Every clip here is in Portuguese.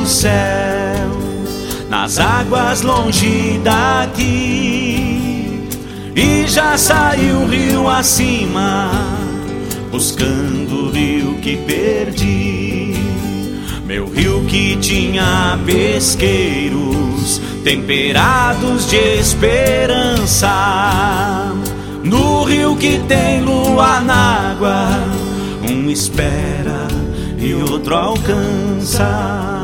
do céu, nas águas longe daqui, e já saiu o rio acima, buscando o rio que perdi. Meu rio que tinha pesqueiros temperados de esperança, no rio que tem lua na água, um espera e outro alcança.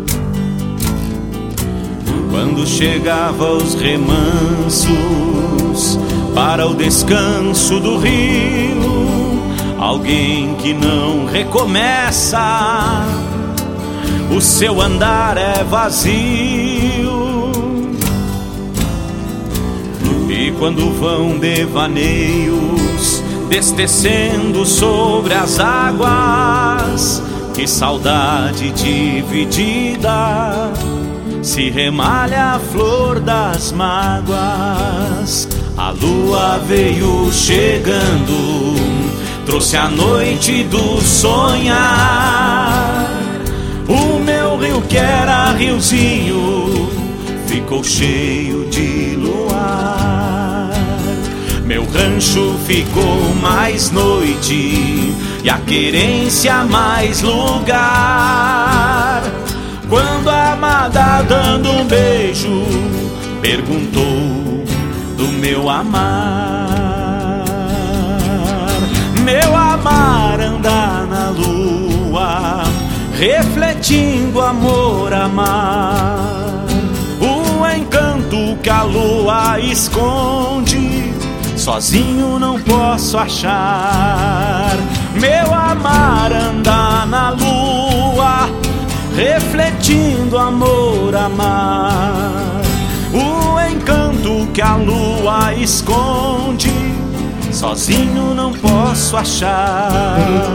Quando chegava os remansos para o descanso do rio, alguém que não recomeça, o seu andar é vazio. E quando vão devaneios descendo sobre as águas, que saudade dividida, se remalha a flor das mágoas. A lua veio chegando, trouxe a noite do sonhar. O meu rio que era riozinho ficou cheio de luar. Meu rancho ficou mais noite e a querência mais lugar. Quando a amada dando um beijo perguntou do meu amar. Meu amar anda na lua, refletindo amor, amar. O encanto que a lua esconde, sozinho não posso achar. Meu amar anda na lua, refletindo amor, amar. O encanto que a lua esconde, sozinho não posso achar.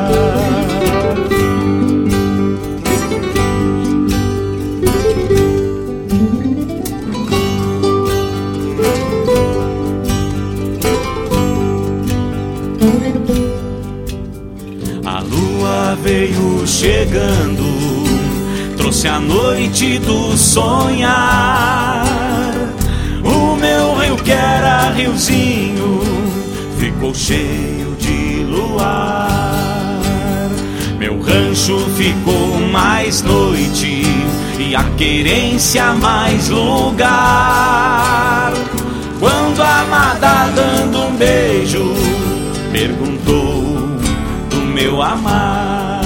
A lua veio chegando, trouxe a noite do sonhar. O meu rio que era riozinho ficou cheio de luar. Meu rancho ficou mais noite e a querência mais lugar. Quando a amada dando um beijo perguntou do meu amar.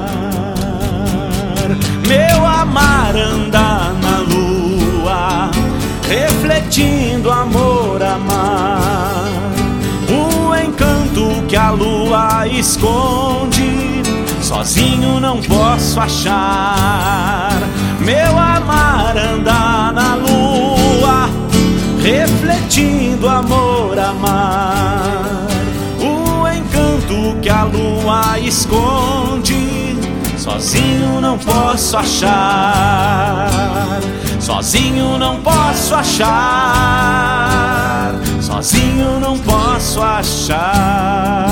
Meu amar anda na lua, refletindo amor, amar. O encanto que a lua esconde, sozinho não posso achar. Meu amar anda na lua, refletindo amor, amar. O encanto que a lua esconde, sozinho não posso achar. Sozinho não posso achar. Sozinho não posso achar.